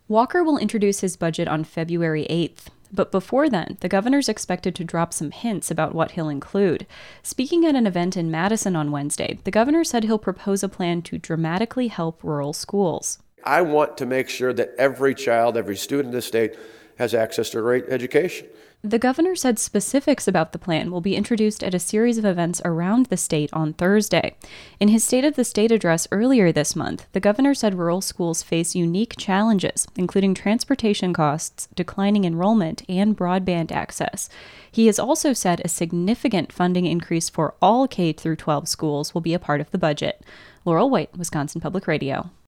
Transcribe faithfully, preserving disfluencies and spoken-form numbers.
Walker will introduce his budget on February eighth. But before then, the governor's expected to drop some hints about what he'll include. Speaking at an event in Madison on Wednesday, the governor said he'll propose a plan to dramatically help rural schools. I want to make sure that every child, every student in the state has access to a great education. The governor said specifics about the plan will be introduced at a series of events around the state on Thursday. In his State of the State address earlier this month, the governor said rural schools face unique challenges, including transportation costs, declining enrollment, and broadband access. He has also said a significant funding increase for all K through twelve schools will be a part of the budget. Laurel White, Wisconsin Public Radio.